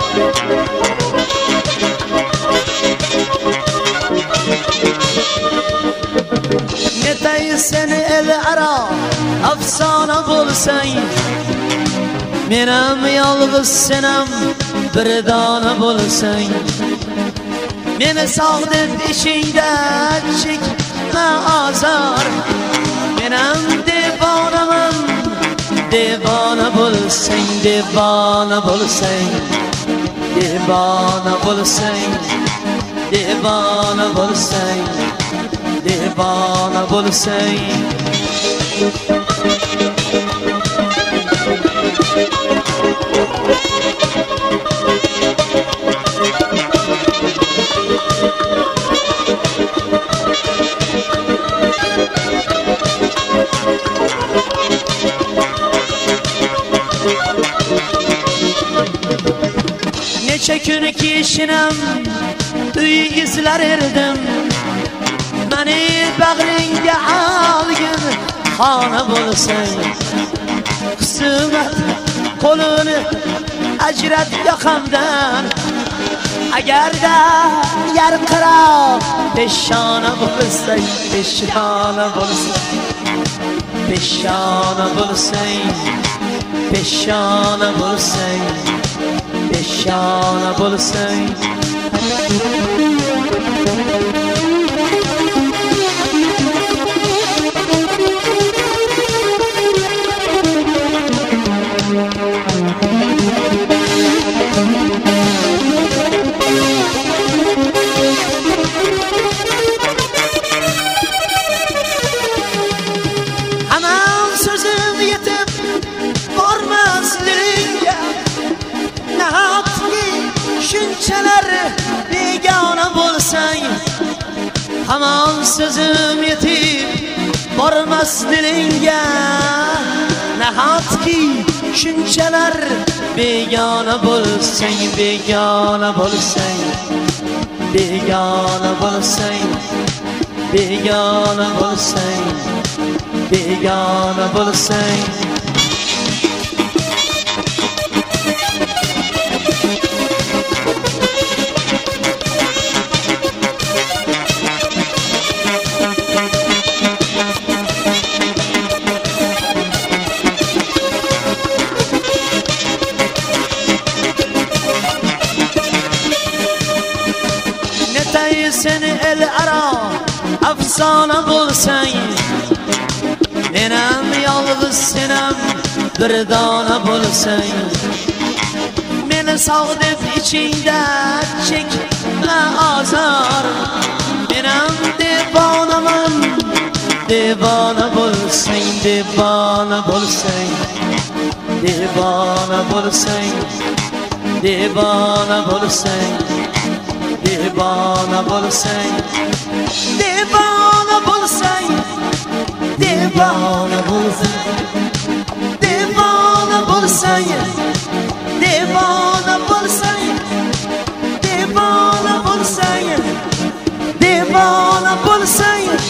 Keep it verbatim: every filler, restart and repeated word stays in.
Netay seni el ara afsona bo'lsang, menam yolg'iz senam bir dona bo'lsang, meni sog' deb ishingda chekma azor, menam devonaman devona bo'lsang, devona bo'lsang, devona bo'lsang, devona bo'lsang, devona bo'lsang. Necha kun kishinam uy izlar erdim, mani bag'ringga olgin xona bo'lsang, qismat qo'lini ajrat yoqamdan, agarda yarqirab peshona bo'lsang, peshona bo'lsang, peshona bo'lsang, peshona bo'lsang, peshona bo'lsang. Hamon so'zim yetib bormasligingga, nahotki shunchalar begona bo'lsang, hamon so'zim yetib bormas dilingga, nahotki shunchalar begona bo'lsang, begona bo'lsang, begona bo'lsang, begona bo'lsang, begona bo'lsang. Seni el ara afsona bo'lsang, menam yolg'iz senam bir dona bo'lsang, meni sog' deb ichingda chekma azor, menam devonaman devona bo'lsang, devona bo'lsang, devona bo'lsang, devona bo'lsang, devona bo'lsang, devona bo'lsang, devona bo'lsang, devona bo'lsang, devona bo'lsang, devona bo'lsang, devona bo'lsang.